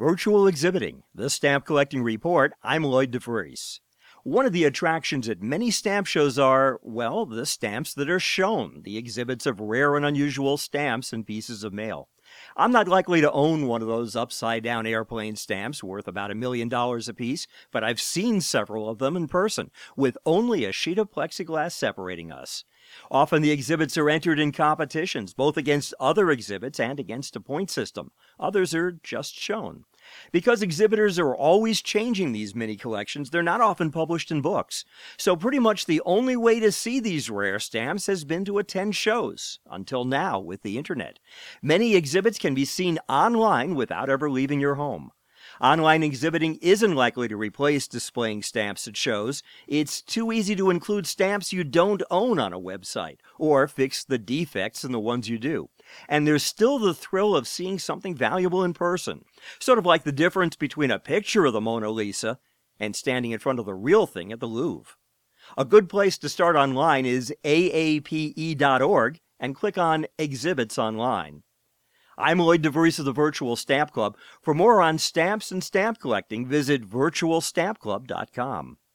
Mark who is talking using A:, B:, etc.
A: Virtual Exhibiting, the Stamp Collecting Report. I'm Lloyd DeVries. One of the attractions at many stamp shows are, well, the stamps that are shown, the exhibits of rare and unusual stamps and pieces of mail. I'm not likely to own one of those upside-down airplane stamps worth about $1 million apiece, but I've seen several of them in person, with only a sheet of plexiglass separating us. Often the exhibits are entered in competitions, both against other exhibits and against a point system. Others are just shown. Because exhibitors are always changing these mini collections, they're not often published in books. So pretty much the only way to see these rare stamps has been to attend shows, until now with the internet. Many exhibits can be seen online without ever leaving your home. Online exhibiting isn't likely to replace displaying stamps at shows. It's too easy to include stamps you don't own on a website, or fix the defects in the ones you do. And there's still the thrill of seeing something valuable in person, sort of like the difference between a picture of the Mona Lisa and standing in front of the real thing at the Louvre. A good place to start online is aape.org and click on Exhibits Online. I'm Lloyd DeVries of the Virtual Stamp Club. For more on stamps and stamp collecting, visit virtualstampclub.com.